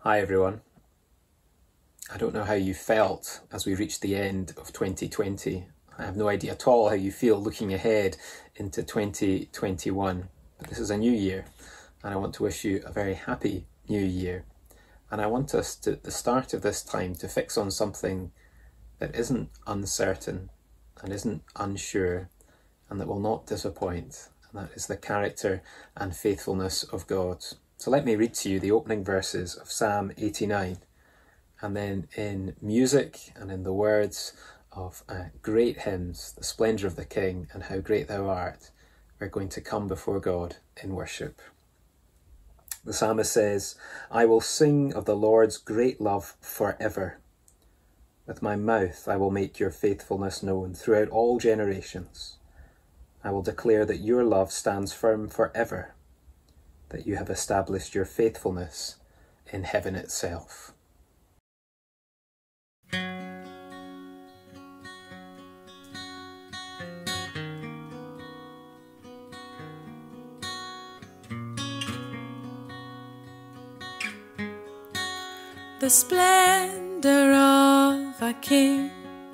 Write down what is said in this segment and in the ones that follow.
Hi everyone. I don't know how you felt as we reached the end of 2020. I have no idea at all how you feel looking ahead into 2021. But this is a new year and I want to wish you a very happy new year. And I want us to, at the start of this time, to fix on something that isn't uncertain and isn't unsure and that will not disappoint. And that is the character and faithfulness of God. So let me read to you the opening verses of Psalm 89. And then in music and in the words of great hymns, The Splendour of the King and How Great Thou Art, we're going to come before God in worship. The psalmist says, I will sing of the Lord's great love forever. With my mouth I will make your faithfulness known throughout all generations. I will declare that your love stands firm forever, that you have established your faithfulness in heaven itself. The splendor of a king,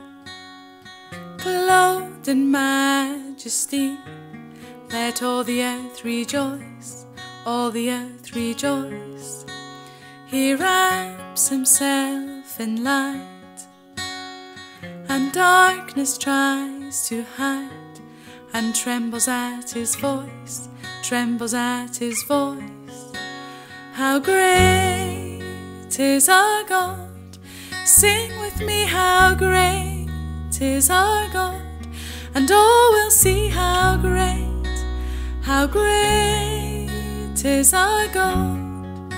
clothed in majesty, let all the earth rejoice, all the earth rejoice. He wraps himself in light, and darkness tries to hide, and trembles at his voice, trembles at his voice. How great is our God, sing with me, how great is our God, and all will see how great is our God.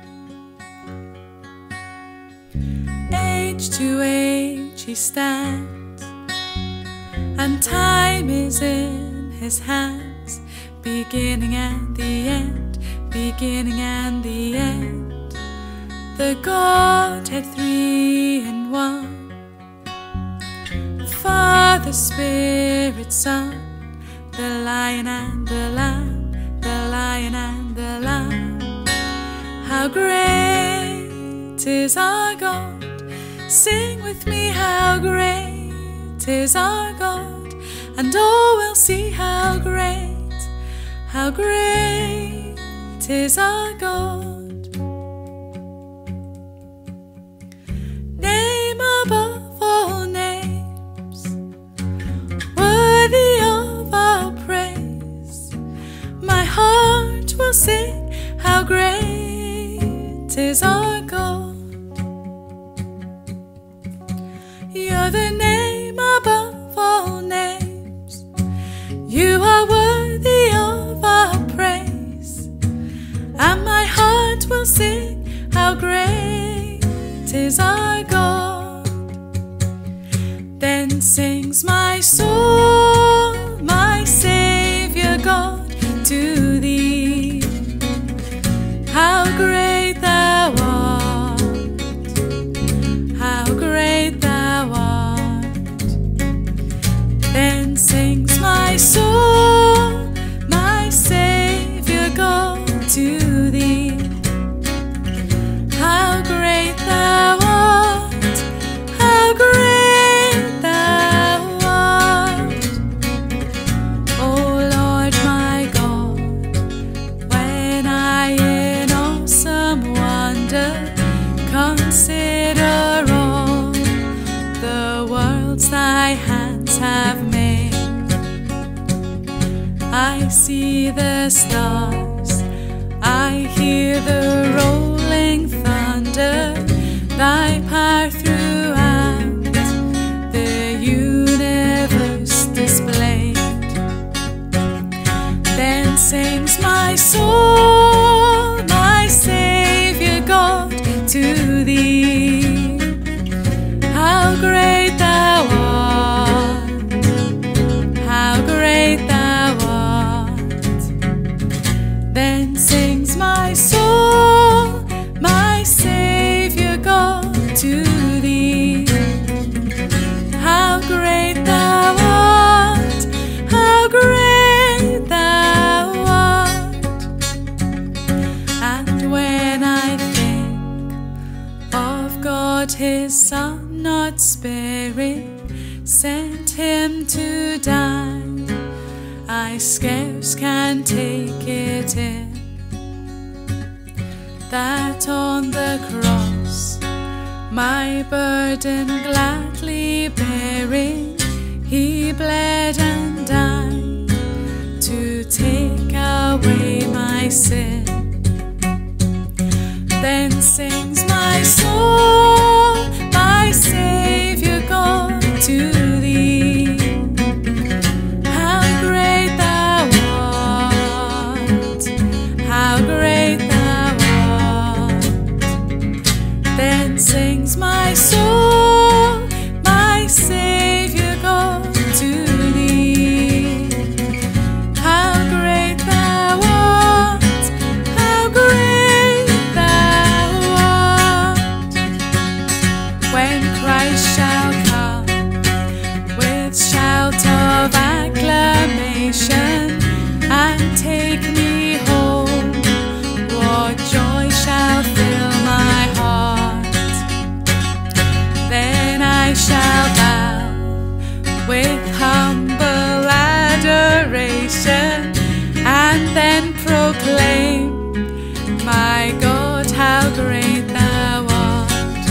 Age to age he stands, and time is in his hands, beginning and the end, beginning and the end. The Godhead three in one, Father, Spirit, Son, the Lion and the Lamb, the Lion and the Lamb. How great is our God, sing with me, how great is our God, and all will see how great is our God. Above all names, worthy of our praise, my heart will sing, how great is our God. You're the name above all names, you are worthy of our praise, and my heart will sing, how great is our God. Then sings my soul, my Saviour God, to thee. How great thou art, how great thou art. Then sings my soul, my Saviour God, to thee. How great thou art, how great consider all the worlds thy hands have made. I see the stars, I hear the rolling thunder, thy power throughout the universe displayed. Then sings my soul, my Saviour God, to thee. How great thou art, how great thou art. Then sings my soul, my Saviour God, to thee. How great thou art, how great thou art. And when I think his son not sparing, sent him to die. I scarce can take it in, that on the cross, my burden gladly bearing, he bled and died to take away my sin. Then sings my soul, my Saviour God, to thee. How great thou art, how great thou art. Then sings my soul, my Saviour God, to thee. How great thou art, how great thou art. When Christ shall come with shout of acclamation and take me home, what joy shall fill my heart. Then I shall bow with humble adoration and then proclaim, my God, how great thou art.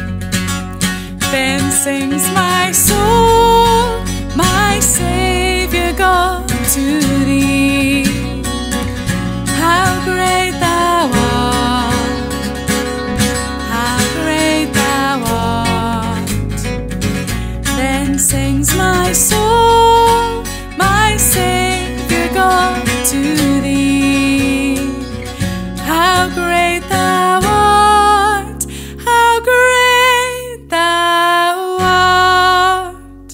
Then sings my soul, my Saviour God, to thee. How great thou art, how great thou art. Then sings my soul, my Saviour God, to thee. How great thou art, how great thou art.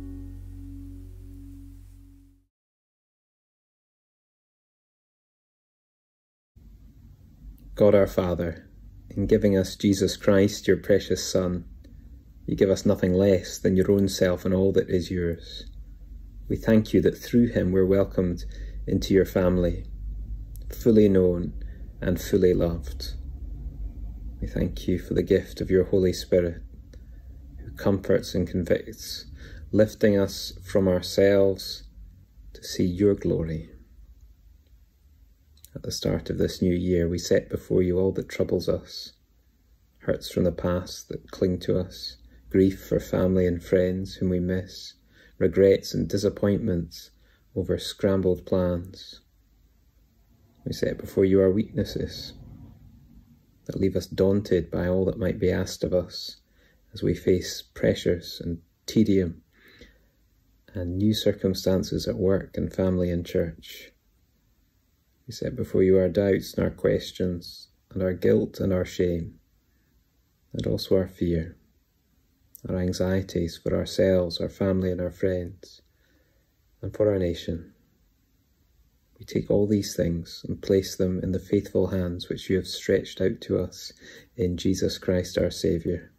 God our Father, in giving us Jesus Christ, your precious Son, you give us nothing less than your own self and all that is yours. We thank you that through him we're welcomed into your family, fully known and fully loved. We thank you for the gift of your Holy Spirit, who comforts and convicts, lifting us from ourselves to see your glory. At the start of this new year, we set before you all that troubles us, hurts from the past that cling to us, grief for family and friends whom we miss, regrets and disappointments over scrambled plans. We set before you our weaknesses that leave us daunted by all that might be asked of us as we face pressures and tedium and new circumstances at work and family and church. We set before you our doubts and our questions, and our guilt and our shame, and also our fear, our anxieties for ourselves, our family and our friends, and for our nation. We take all these things and place them in the faithful hands which you have stretched out to us in Jesus Christ our Saviour.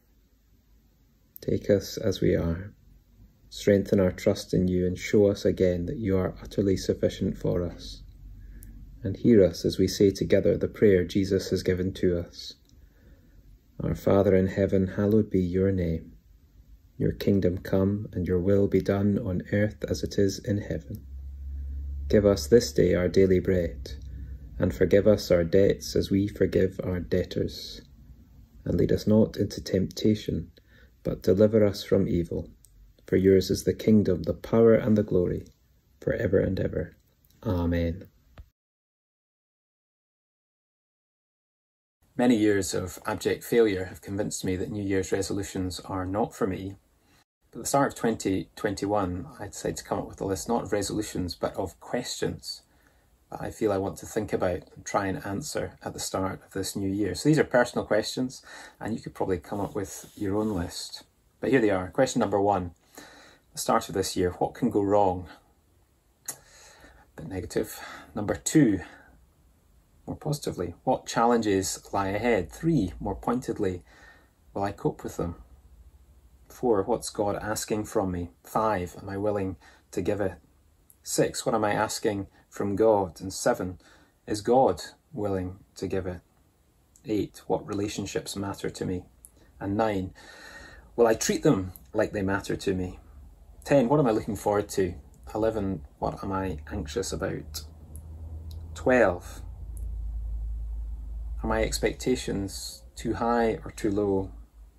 Take us as we are, strengthen our trust in you, and show us again that you are utterly sufficient for us. And hear us as we say together the prayer Jesus has given to us. Our Father in heaven, hallowed be your name. Your kingdom come, and your will be done on earth as it is in heaven. Give us this day our daily bread, and forgive us our debts as we forgive our debtors. And lead us not into temptation, but deliver us from evil. For yours is the kingdom, the power and the glory, for ever and ever. Amen. Many years of abject failure have convinced me that New Year's resolutions are not for me. But at the start of 2021, I decided to come up with a list not of resolutions, but of questions that I feel I want to think about and try and answer at the start of this new year. So these are personal questions, and you could probably come up with your own list. But here they are. Question number 1. At the start of this year, what can go wrong? A bit negative. Number 2. More positively, what challenges lie ahead? 3, more pointedly, will I cope with them? 4, what's God asking from me? 5, am I willing to give it? 6, what am I asking from God? And 7, is God willing to give it? 8, what relationships matter to me? And 9, will I treat them like they matter to me? 10, what am I looking forward to? 11, what am I anxious about? 12, are my expectations too high or too low?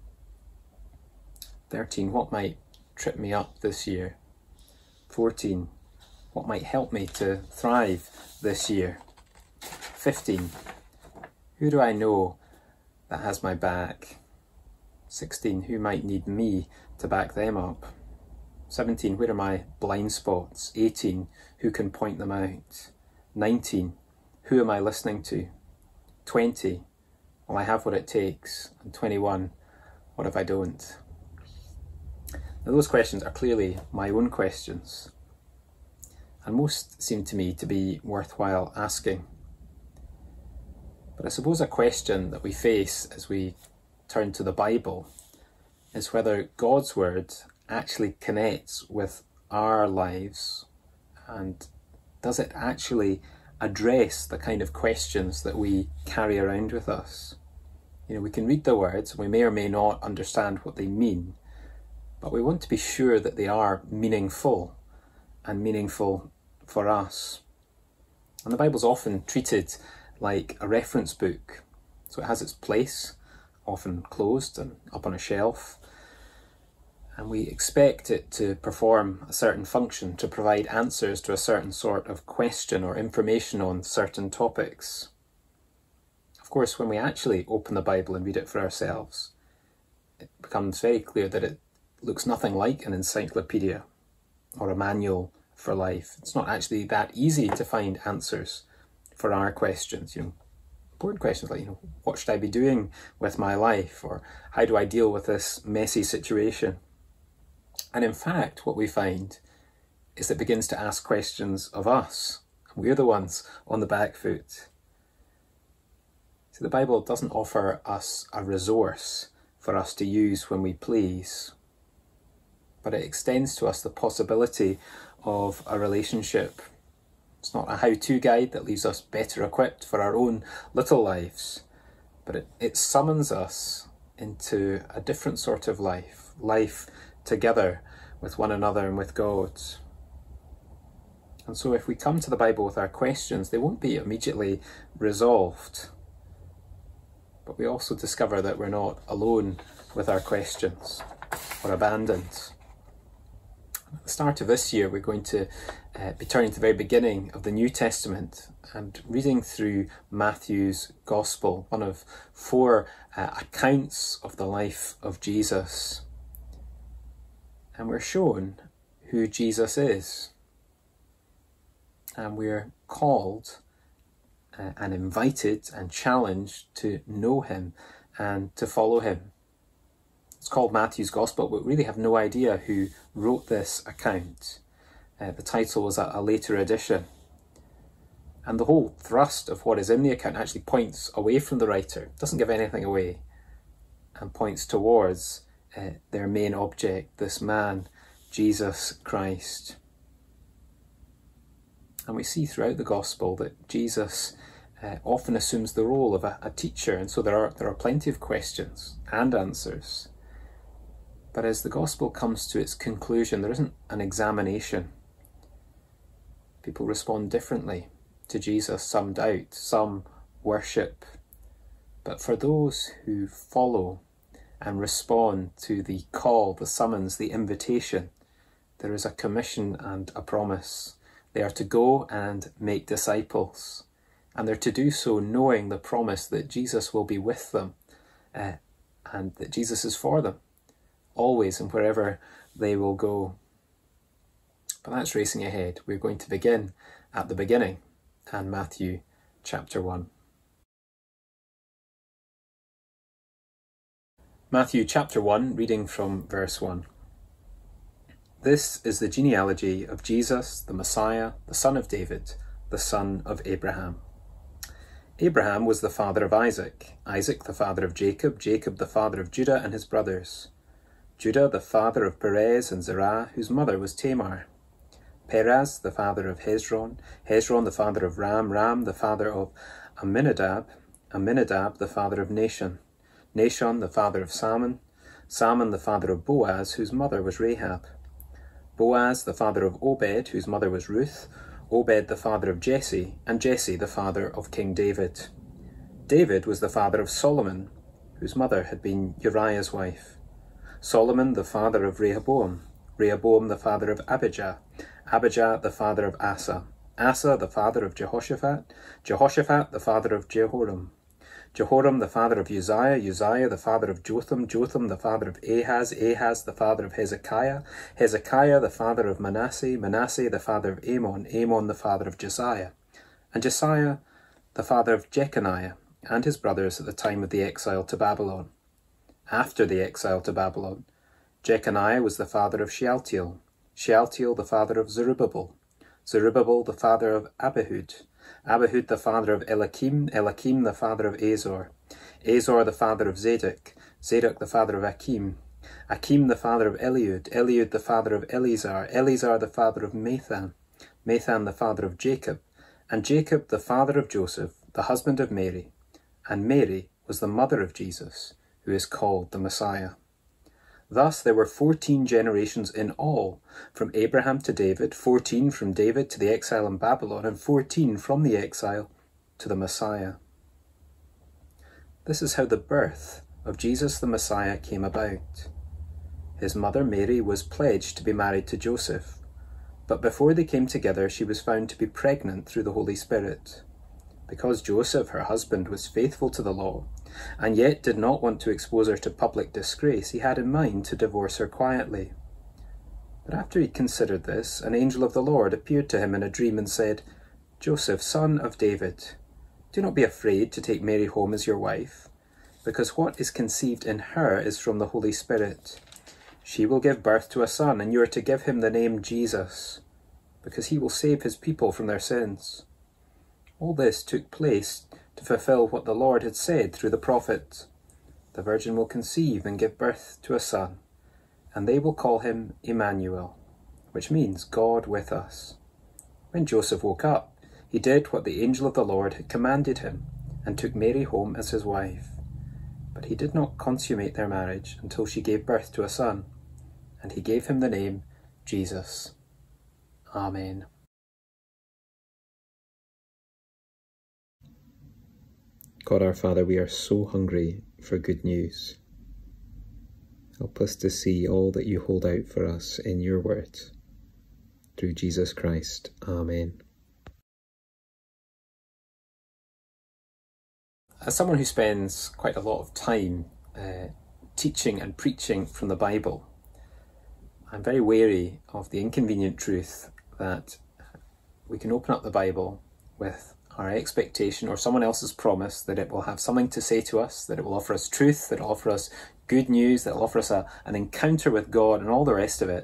13, what might trip me up this year? 14, what might help me to thrive this year? 15, who do I know that has my back? 16, who might need me to back them up? 17, where are my blind spots? 18, who can point them out? 19, who am I listening to? 20, will I have what it takes? And 21, what if I don't? Now those questions are clearly my own questions, and most seem to me to be worthwhile asking. But I suppose a question that we face as we turn to the Bible is whether God's word actually connects with our lives, and does it actually address the kind of questions that we carry around with us. You know, we can read the words, we may or may not understand what they mean, but we want to be sure that they are meaningful, and meaningful for us. And the Bible's often treated like a reference book, so it has its place, often closed and up on a shelf, and we expect it to perform a certain function, to provide answers to a certain sort of question or information on certain topics. Of course, when we actually open the Bible and read it for ourselves, it becomes very clear that it looks nothing like an encyclopedia or a manual for life. It's not actually that easy to find answers for our questions. You know, important questions like, what should I be doing with my life? Or how do I deal with this messy situation? And in fact, what we find is it begins to ask questions of us. We're the ones on the back foot. So the Bible doesn't offer us a resource for us to use when we please, but it extends to us the possibility of a relationship. It's not a how-to guide that leaves us better equipped for our own little lives, but it summons us into a different sort of life together with one another and with God. And so if we come to the Bible with our questions, they won't be immediately resolved, but we also discover that we're not alone with our questions or abandoned. At the start of this year, we're going to be turning to the very beginning of the New Testament and reading through Matthew's Gospel, one of 4 accounts of the life of Jesus. And we're shown who Jesus is. And we're called and invited and challenged to know him and to follow him. It's called Matthew's Gospel, but we really have no idea who wrote this account. The title was a later addition. And the whole thrust of what is in the account actually points away from the writer, doesn't give anything away, and points towards their main object, this man, Jesus Christ. And we see throughout the Gospel that Jesus often assumes the role of a teacher, and so there are plenty of questions and answers. But as the Gospel comes to its conclusion, there isn't an examination. People respond differently to Jesus. Some doubt, some worship. But for those who follow and respond to the call, the summons, the invitation, there is a commission and a promise. They are to go and make disciples, and they're to do so knowing the promise that Jesus will be with them and that Jesus is for them, always and wherever they will go. But that's racing ahead. We're going to begin at the beginning and Matthew chapter 1. Matthew chapter 1, reading from verse 1. This is the genealogy of Jesus, the Messiah, the son of David, the son of Abraham. Abraham was the father of Isaac, Isaac the father of Jacob, Jacob the father of Judah and his brothers, Judah the father of Perez and Zerah, whose mother was Tamar, Perez the father of Hezron, Hezron the father of Ram, Ram the father of Amminadab, Amminadab the father of Nahshon, Nahshon the father of Salmon, Salmon the father of Boaz, whose mother was Rahab, Boaz the father of Obed, whose mother was Ruth, Obed the father of Jesse, and Jesse the father of King David. David was the father of Solomon, whose mother had been Uriah's wife. Solomon the father of Rehoboam, Rehoboam the father of Abijah, Abijah the father of Asa, Asa the father of Jehoshaphat, Jehoshaphat the father of Jehoram, Jehoram the father of Uzziah, Uzziah the father of Jotham, Jotham the father of Ahaz, Ahaz the father of Hezekiah, Hezekiah the father of Manasseh, Manasseh the father of Amon, Amon the father of Josiah, and Josiah the father of Jeconiah, and his brothers at the time of the exile to Babylon. After the exile to Babylon, Jeconiah was the father of Shealtiel, Shealtiel the father of Zerubbabel, Zerubbabel the father of Abihud, Abihud the father of Eliakim, Eliakim the father of Azor, Azor the father of Zadok, Zadok the father of Akim, Akim the father of Eliud, Eliud the father of Eleazar, Eleazar the father of Mathan, Mathan the father of Jacob, and Jacob the father of Joseph, the husband of Mary, and Mary was the mother of Jesus, who is called the Messiah. Thus there were 14 generations in all, from Abraham to David, 14 from David to the exile in Babylon, and 14 from the exile to the Messiah. This is how the birth of Jesus the Messiah came about. His mother Mary was pledged to be married to Joseph, but before they came together she was found to be pregnant through the Holy Spirit. Because Joseph, her husband, was faithful to the law, and yet did not want to expose her to public disgrace, he had in mind to divorce her quietly. But after he considered this, an angel of the Lord appeared to him in a dream and said, "Joseph, son of David, do not be afraid to take Mary home as your wife, because what is conceived in her is from the Holy Spirit. She will give birth to a son, and you are to give him the name Jesus, because he will save his people from their sins." All this took place to fulfill what the Lord had said through the prophet. "The virgin will conceive and give birth to a son, and they will call him Emmanuel," which means God with us. When Joseph woke up, he did what the angel of the Lord had commanded him, and took Mary home as his wife. But he did not consummate their marriage until she gave birth to a son, and he gave him the name Jesus. Amen. God our Father, we are so hungry for good news. Help us to see all that you hold out for us in your word. Through Jesus Christ. Amen. As someone who spends quite a lot of time teaching and preaching from the Bible, I'm very wary of the inconvenient truth that we can open up the Bible with our expectation or someone else's promise that it will have something to say to us, that it will offer us truth, that it will offer us good news, that it will offer us an encounter with God and all the rest of it.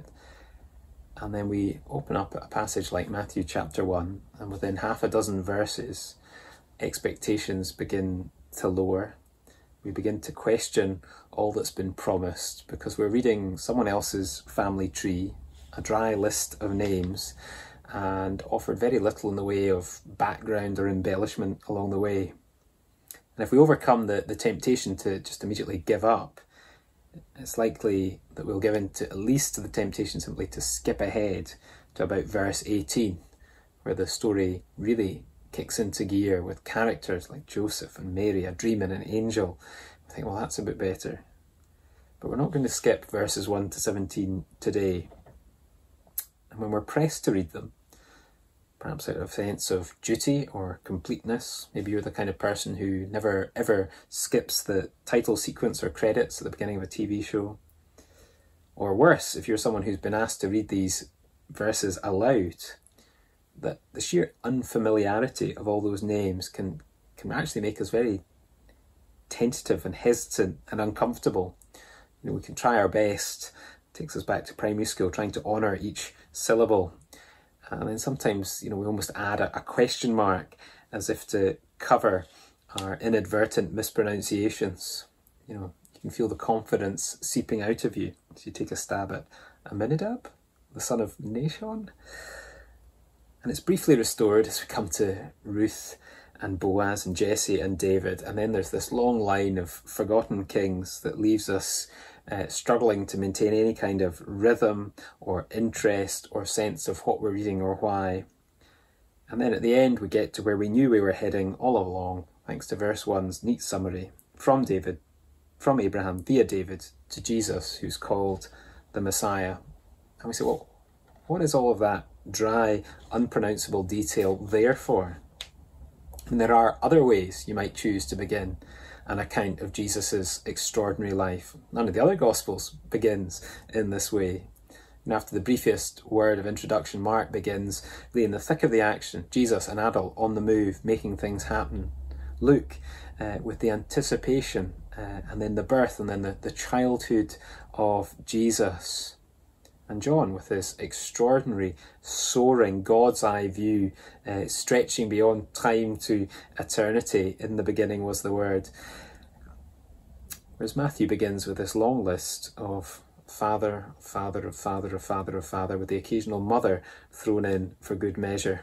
And then we open up a passage like Matthew chapter 1, and within half a dozen verses, expectations begin to lower. We begin to question all that's been promised because we're reading someone else's family tree, a dry list of names, and offered very little in the way of background or embellishment along the way. And if we overcome the temptation to just immediately give up, it's likely that we'll give in to at least to the temptation simply to skip ahead to about verse 18, where the story really kicks into gear with characters like Joseph and Mary, a dream and an angel. I think, well, that's a bit better. But we're not going to skip verses 1 to 17 today. And when we're pressed to read them, perhaps out of a sense of duty or completeness, maybe you're the kind of person who never ever skips the title sequence or credits at the beginning of a TV show. Or worse, if you're someone who's been asked to read these verses aloud, that the sheer unfamiliarity of all those names can actually make us very tentative and hesitant and uncomfortable. You know, we can try our best. It takes us back to primary school, trying to honour each syllable. And then sometimes, you know, we almost add a question mark as if to cover our inadvertent mispronunciations. You know, you can feel the confidence seeping out of you as you take a stab at Aminadab, the son of Nahshon. And it's briefly restored as we come to Ruth and Boaz and Jesse and David, and then there's this long line of forgotten kings that leaves us struggling to maintain any kind of rhythm or interest or sense of what we're reading or why. And then at the end we get to where we knew we were heading all along, thanks to verse 1's neat summary, from Abraham via David to Jesus, who's called the Messiah. And we say, well, what is all of that dry, unpronounceable detail there for? And there are other ways you might choose to begin an account of Jesus's extraordinary life. None of the other Gospels begins in this way. And after the briefest word of introduction, Mark begins really in the thick of the action. Jesus, an adult on the move, making things happen. Luke, with the anticipation, and then the birth, and then the childhood of Jesus. And John with this extraordinary, soaring, God's eye view, stretching beyond time to eternity. In the beginning was the Word. Whereas Matthew begins with this long list of father, father of father of father of father, with the occasional mother thrown in for good measure.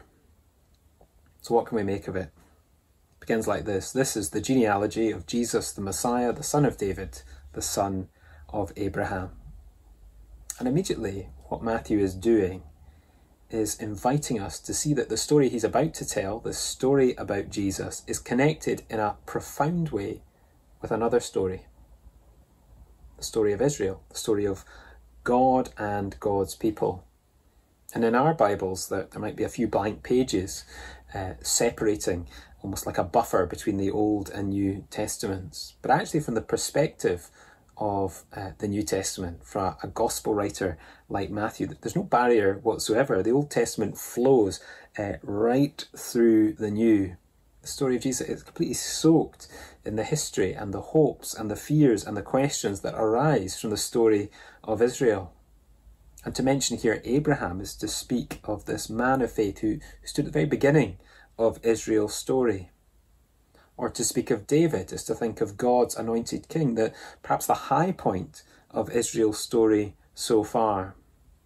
So what can we make of it? It begins like this. This is the genealogy of Jesus the Messiah, the son of David, the son of Abraham. And immediately what Matthew is doing is inviting us to see that the story he's about to tell, the story about Jesus, is connected in a profound way with another story. The story of Israel, the story of God and God's people. And in our Bibles, there might be a few blank pages separating, almost like a buffer between the Old and New Testaments. But actually from the perspective of the New Testament, for a gospel writer like Matthew, there's no barrier whatsoever. The Old Testament flows right through the New. The story of Jesus is completely soaked in the history and the hopes and the fears and the questions that arise from the story of Israel. And to mention here Abraham is to speak of this man of faith who stood at the very beginning of Israel's story. Or to speak of David is to think of God's anointed king, that perhaps the high point of Israel's story so far.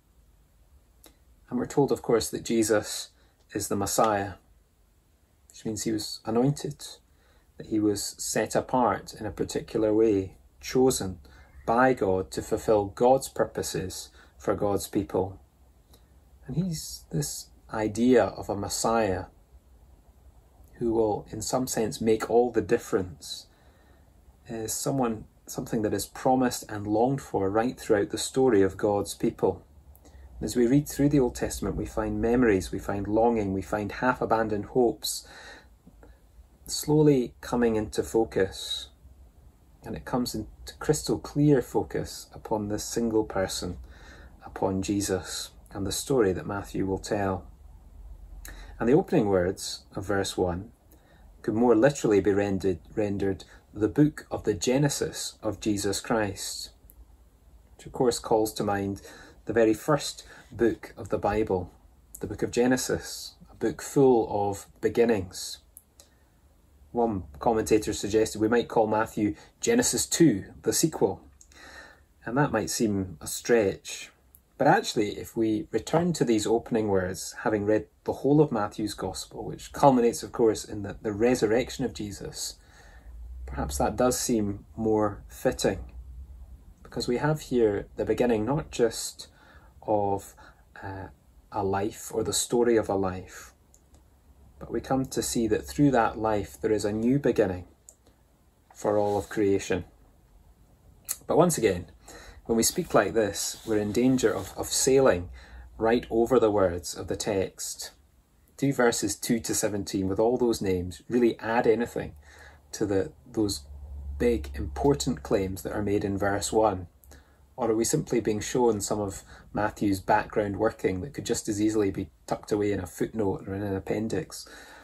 And we're told, of course, that Jesus is the Messiah, which means he was anointed, that he was set apart in a particular way, chosen by God to fulfill God's purposes for God's people. And he's this idea of a Messiah who will, in some sense, make all the difference, is something that is promised and longed for right throughout the story of God's people. And as we read through the Old Testament, we find memories, we find longing, we find half-abandoned hopes slowly coming into focus. And it comes into crystal clear focus upon this single person, upon Jesus, and the story that Matthew will tell. And the opening words of verse 1 could more literally be rendered the book of the Genesis of Jesus Christ, which of course calls to mind the very first book of the Bible, the book of Genesis, a book full of beginnings. One commentator suggested we might call Matthew Genesis 2, the sequel, and that might seem a stretch. But actually, if we return to these opening words, having read the whole of Matthew's Gospel, which culminates, of course, in the resurrection of Jesus, perhaps that does seem more fitting. Because we have here the beginning not just of a life or the story of a life, but we come to see that through that life there is a new beginning for all of creation. But once again, when we speak like this, we're in danger of sailing right over the words of the text. Do verses 2 to 17 with all those names really add anything to those big, important claims that are made in verse 1? Or are we simply being shown some of Matthew's background working that could just as easily be tucked away in a footnote or in an appendix?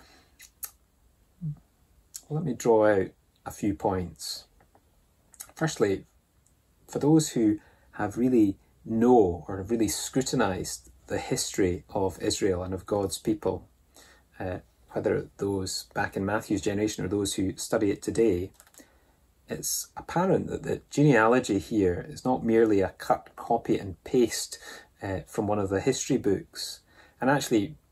Let me draw out a few points. Firstly, for those who have really or have really scrutinised the history of Israel and of God's people, whether those back in Matthew's generation or those who study it today, it's apparent that the genealogy here is not merely a cut, copy and paste from one of the history books. And actually,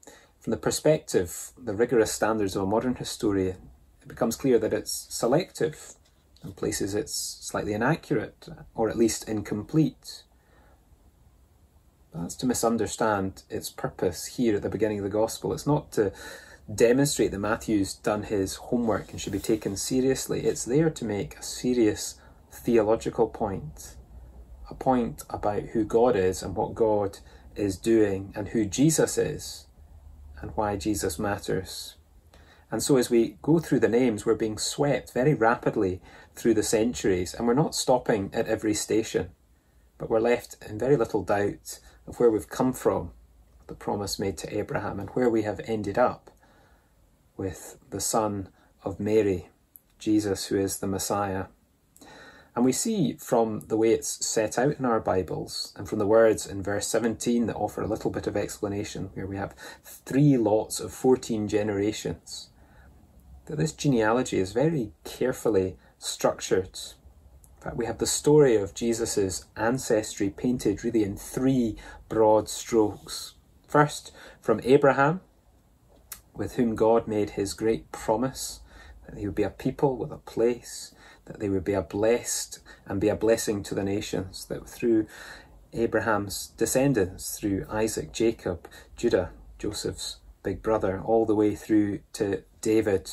From the perspective, the rigorous standards of a modern historian, it becomes clear that it's selective. In places it's slightly inaccurate, or at least incomplete. That's to misunderstand its purpose here at the beginning of the Gospel. It's not to demonstrate that Matthew's done his homework and should be taken seriously. It's there to make a serious theological point, a point about who God is and what God is doing, and who Jesus is and why Jesus matters. And so as we go through the names, we're being swept very rapidly through the centuries, and we're not stopping at every station, but we're left in very little doubt of where we've come from, the promise made to Abraham, and where we have ended up with the Son of Mary, Jesus, who is the Messiah. And we see from the way it's set out in our Bibles, and from the words in verse 17 that offer a little bit of explanation, where we have 3 lots of 14 generations, that this genealogy is very carefully structured. In fact, we have the story of Jesus' ancestry painted really in 3 broad strokes. First, from Abraham, with whom God made his great promise that he would be a people with a place, that they would be blessed and be a blessing to the nations, that through Abraham's descendants, through Isaac, Jacob, Judah, Joseph's big brother, all the way through to David.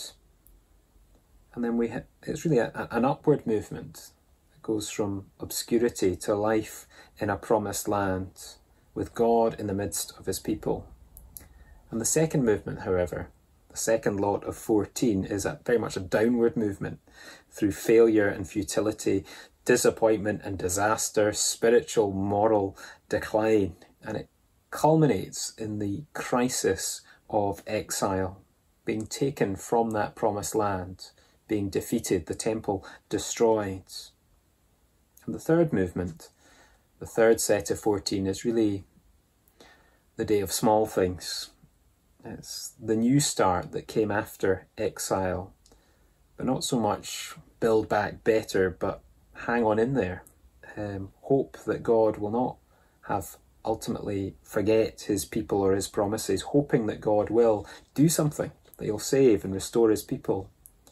And then it's really an upward movement. It goes from obscurity to life in a promised land, with God in the midst of his people. And the second movement, however, the second lot of 14, is very much a downward movement through failure and futility, disappointment and disaster, spiritual, moral decline. And it culminates in the crisis of exile, being taken from that promised land, being defeated, the temple destroyed. And the third movement, the third set of 14, is really the day of small things. It's the new start that came after exile, but not so much build back better, but hang on in there. Hope that God will not have ultimately forget his people or his promises, hoping that God will do something, that he'll save and restore his people.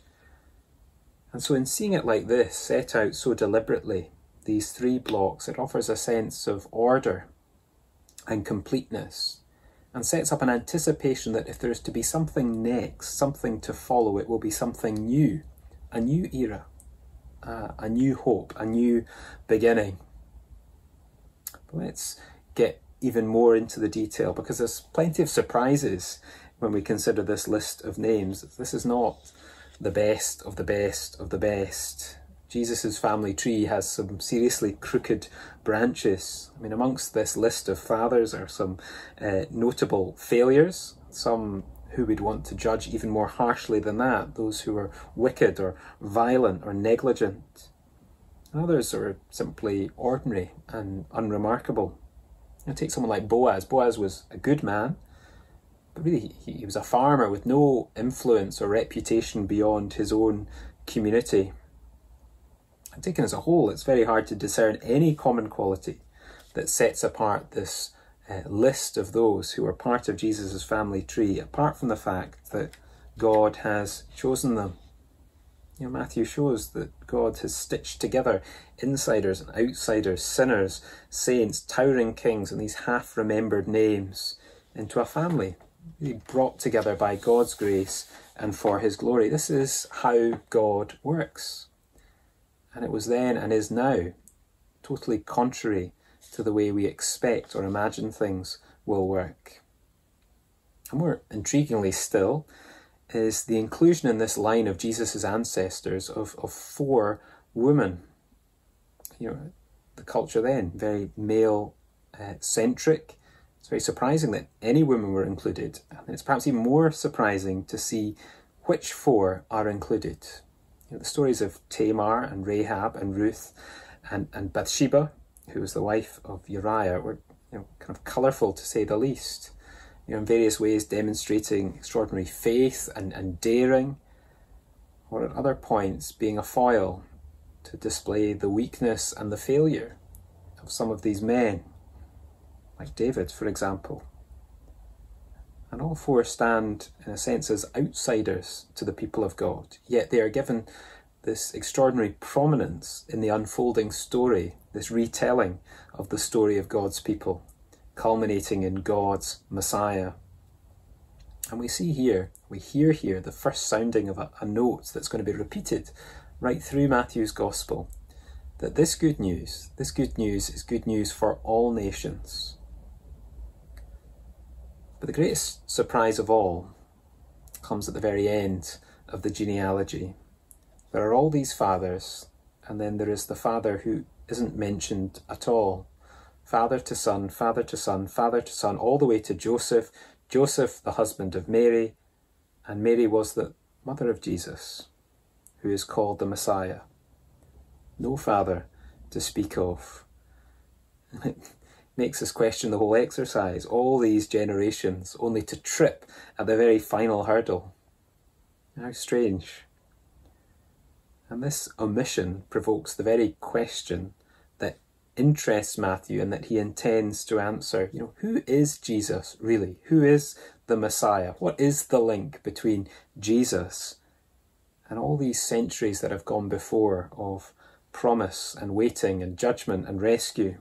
And so in seeing it like this, set out so deliberately, these 3 blocks, it offers a sense of order and completeness, and sets up an anticipation that if there is to be something next, something to follow, it will be something new, a new era, a new hope, a new beginning. But let's get even more into the detail, because there's plenty of surprises when we consider this list of names. This is not the best of the best of the best. Jesus' family tree has some seriously crooked branches. I mean, amongst this list of fathers are some notable failures, some who we'd want to judge even more harshly than that, those who are wicked or violent or negligent. Others are simply ordinary and unremarkable. Take someone like Boaz. Boaz was a good man, but really he was a farmer with no influence or reputation beyond his own community. And taken as a whole, it's very hard to discern any common quality that sets apart this list of those who are part of Jesus' family tree, apart from the fact that God has chosen them. You know, Matthew shows that God has stitched together insiders and outsiders, sinners, saints, towering kings, and these half-remembered names into a family, really brought together by God's grace and for his glory. This is how God works. And it was then and is now totally contrary to the way we expect or imagine things will work. And more intriguingly still is the inclusion in this line of Jesus' ancestors of 4 women. You know, the culture then, very male-centric. It's very surprising that any women were included. And it's perhaps even more surprising to see which 4 are included. You know, the stories of Tamar and Rahab and Ruth and Bathsheba, who was the wife of Uriah, were kind of colourful to say the least. In various ways demonstrating extraordinary faith and daring, or at other points being a foil to display the weakness and the failure of some of these men, like David, for example. And all four stand, in a sense, as outsiders to the people of God, yet they are given this extraordinary prominence in the unfolding story, this retelling of the story of God's people, culminating in God's Messiah. And we hear here the first sounding of a note that's going to be repeated right through Matthew's Gospel, that this good news is good news for all nations. But the greatest surprise of all comes at the very end of the genealogy. There are all these fathers, and then there is the father who isn't mentioned at all. Father to son, father to son, father to son, all the way to Joseph. Joseph, the husband of Mary, and Mary was the mother of Jesus, who is called the Messiah. No father to speak of. It makes us question the whole exercise, all these generations, only to trip at the very final hurdle. How strange. And this omission provokes the very question that interests Matthew and that he intends to answer. Who is Jesus really? Who is the Messiah? What is the link between Jesus and all these centuries that have gone before of promise and waiting and judgment and rescue?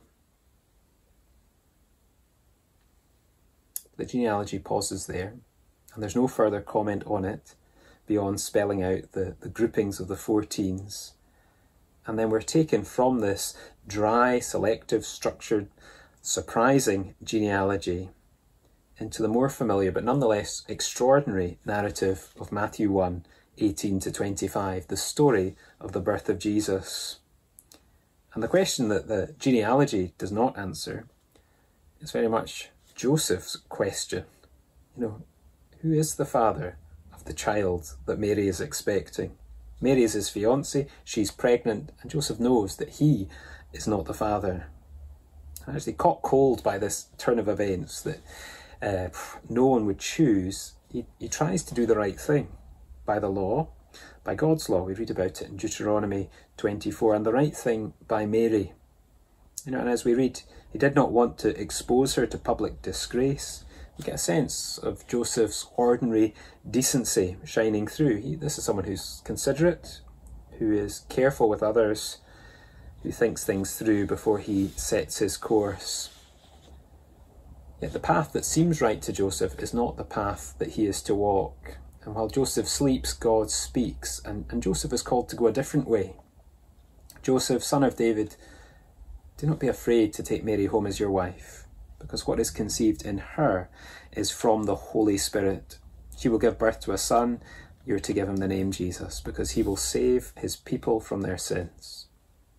The genealogy pauses there, and there's no further comment on it beyond spelling out the groupings of the 14s. And then we're taken from this dry, selective, structured, surprising genealogy into the more familiar but nonetheless extraordinary narrative of Matthew 1, 18 to 25, the story of the birth of Jesus. And the question that the genealogy does not answer is very much Joseph's question. Who is the father of the child that Mary is expecting? Mary is his fiancée, she's pregnant, and Joseph knows that he is not the father. Actually caught cold by this turn of events that no one would choose, he tries to do the right thing by the law, by God's law. We read about it in Deuteronomy 24, and the right thing by Mary. And as we read, he did not want to expose her to public disgrace. You get a sense of Joseph's ordinary decency shining through. This is someone who's considerate, who is careful with others, who thinks things through before he sets his course. Yet the path that seems right to Joseph is not the path that he is to walk. And while Joseph sleeps, God speaks, and Joseph is called to go a different way. Joseph, son of David, do not be afraid to take Mary home as your wife, because what is conceived in her is from the Holy Spirit. She will give birth to a son. You're to give him the name Jesus, because he will save his people from their sins.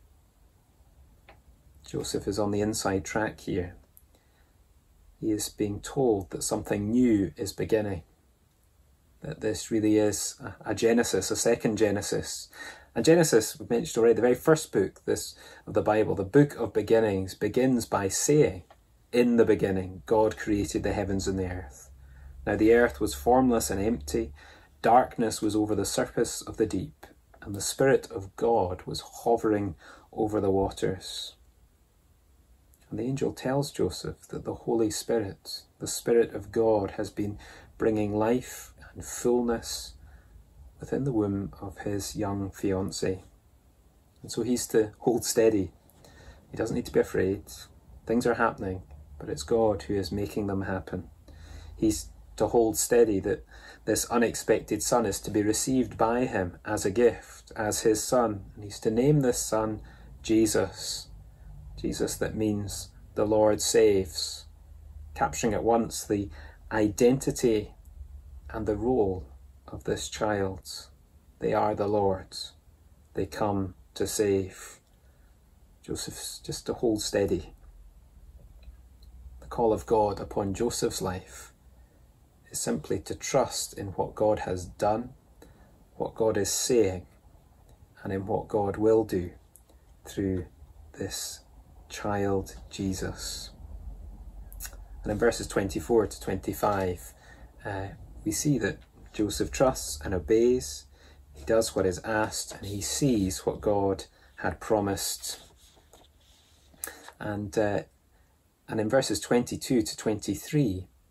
Joseph is on the inside track here. He is being told that something new is beginning, that this really is a Genesis, a second Genesis. And Genesis, we've mentioned already, the very first book of the Bible, the book of beginnings, begins by saying, in the beginning, God created the heavens and the earth. Now the earth was formless and empty, darkness was over the surface of the deep, and the Spirit of God was hovering over the waters. And the angel tells Joseph that the Holy Spirit, the Spirit of God, has been bringing life and fullness within the womb of his young fiancée. And so he's to hold steady. He doesn't need to be afraid. Things are happening, but it's God who is making them happen. He's to hold steady that this unexpected son is to be received by him as a gift, as his son. And he's to name this son Jesus. Jesus, that means the Lord saves, capturing at once the identity and the role of this child. They are the Lord's. They come to save. Joseph's just to hold steady. The call of God upon Joseph's life is simply to trust in what God has done, what God is saying, and in what God will do through this child Jesus. And in verses 24 to 25, we see that Joseph trusts and obeys. He does what is asked, and he sees what God had promised. And in verses 22 to 23,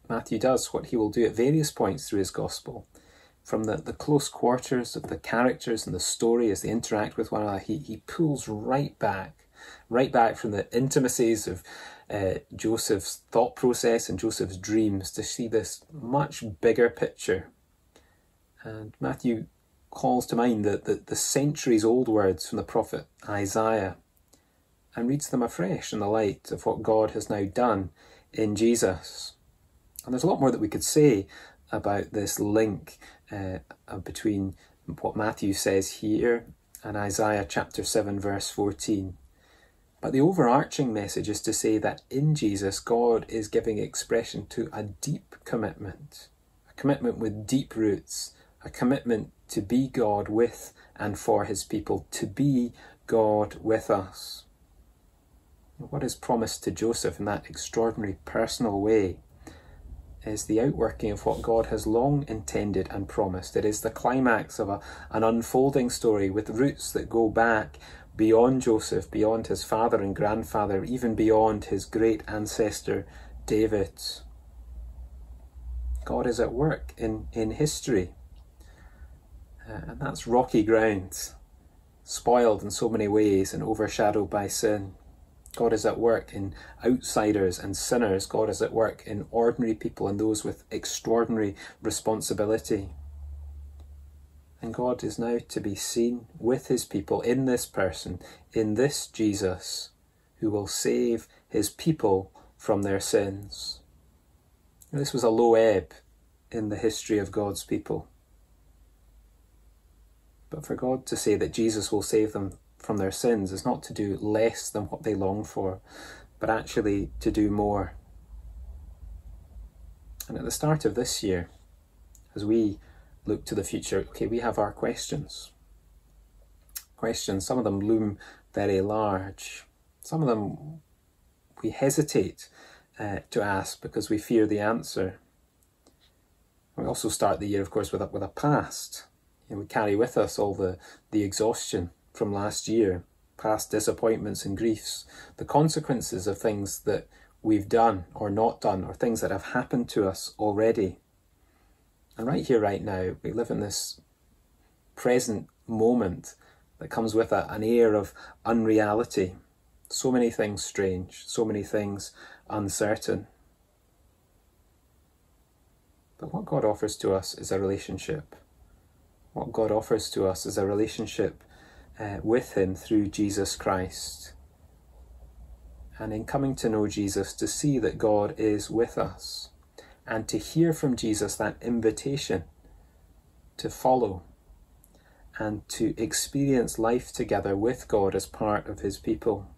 Matthew does what he will do at various points through his gospel. From the close quarters of the characters and the story as they interact with one another, he pulls right back from the intimacies of Joseph's thought process and Joseph's dreams to see this much bigger picture. And Matthew calls to mind the centuries-old words from the prophet Isaiah and reads them afresh in the light of what God has now done in Jesus. And there's a lot more that we could say about this link between what Matthew says here and Isaiah chapter 7 verse 14. But the overarching message is to say that in Jesus, God is giving expression to a deep commitment, a commitment with deep roots, a commitment to be God with and for his people, to be God with us. What is promised to Joseph in that extraordinary personal way is the outworking of what God has long intended and promised. It is the climax of an unfolding story with roots that go back beyond Joseph, beyond his father and grandfather, even beyond his great ancestor David. God is at work in history. And that's rocky ground, spoiled in so many ways and overshadowed by sin. God is at work in outsiders and sinners. God is at work in ordinary people and those with extraordinary responsibility. And God is now to be seen with his people in this person, in this Jesus, who will save his people from their sins. This was a low ebb in the history of God's people. But for God to say that Jesus will save them from their sins is not to do less than what they long for, but actually to do more. And at the start of this year, as we look to the future, we have our questions. Some of them loom very large. Some of them we hesitate to ask because we fear the answer. We also start the year, of course, with a past. We carry with us all the exhaustion from last year, past disappointments and griefs, the consequences of things that we've done or not done, or things that have happened to us already. And right here, right now, we live in this present moment that comes with an air of unreality. So many things strange, so many things uncertain. But what God offers to us is a relationship. What God offers to us is a relationship with him through Jesus Christ. And in coming to know Jesus, to see that God is with us, and to hear from Jesus that invitation to follow and to experience life together with God as part of his people.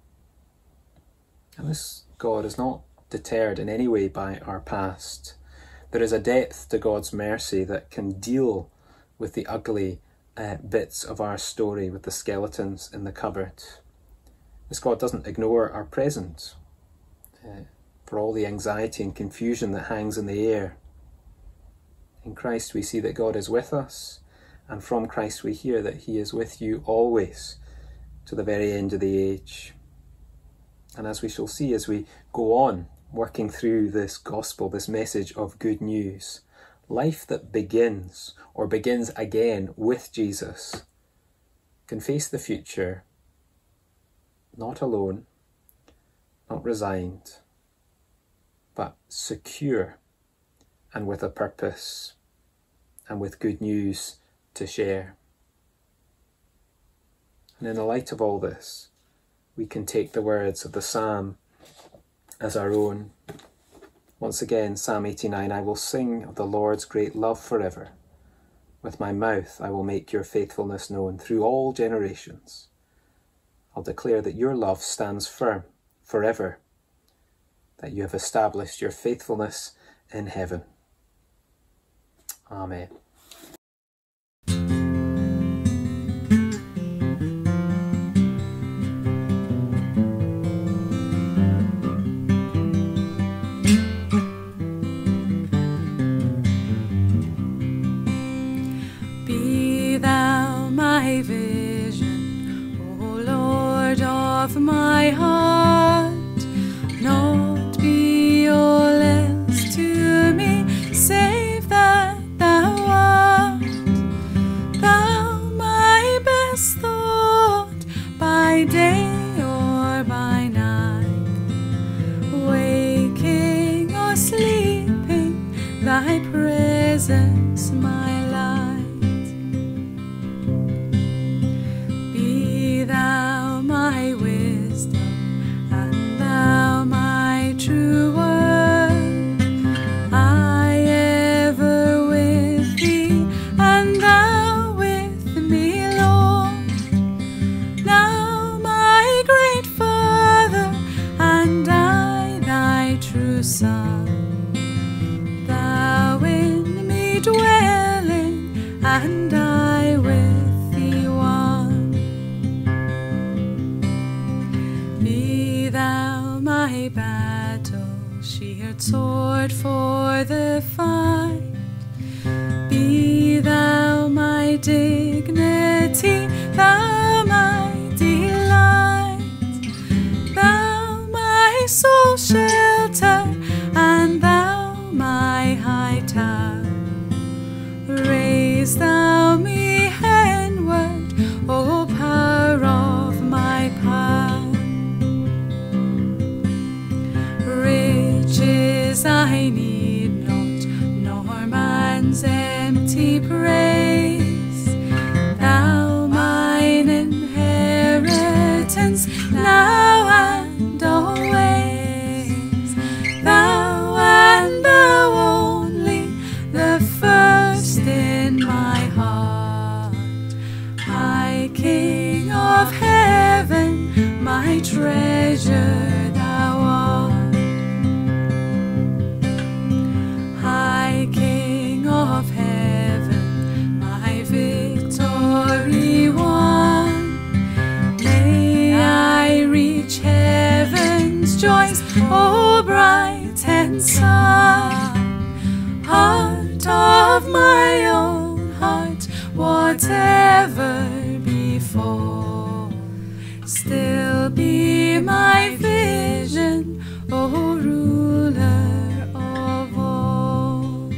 And this God is not deterred in any way by our past. There is a depth to God's mercy that can deal with the ugly bits of our story, with the skeletons in the cupboard. This God doesn't ignore our present, for all the anxiety and confusion that hangs in the air. In Christ we see that God is with us, and from Christ we hear that he is with you always, to the very end of the age. And as we shall see as we go on working through this gospel, this message of good news, life that begins again with Jesus can face the future not alone, not resigned, but secure and with a purpose and with good news to share. And in the light of all this, we can take the words of the psalm as our own. Once again, Psalm 89, I will sing of the Lord's great love forever. With my mouth I will make your faithfulness known through all generations. I'll declare that your love stands firm forever, that you have established your faithfulness in heaven. Amen. Be thou my vision, O Lord of my heart, not be all else to sharp sword for the fight. Be thou my dignity, thou my delight, thou my sole shelter, and thou my high tower. Raise thou me heavenward, O power of my power. Riches I need not, nor man's empty praise. Thou mine inheritance, now and always. Thou and thou only, the first in my heart. High King of heaven, my treasure thou art. High King of heaven, my victory won. May I reach heaven's joys, O bright and sun. Heart of my own heart, whatever befall, still be my vision, O ruler of all.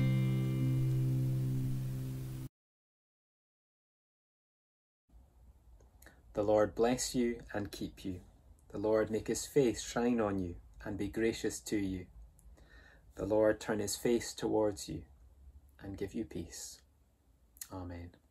The Lord bless you and keep you. The Lord make his face shine on you and be gracious to you. The Lord turn his face towards you and give you peace. Amen.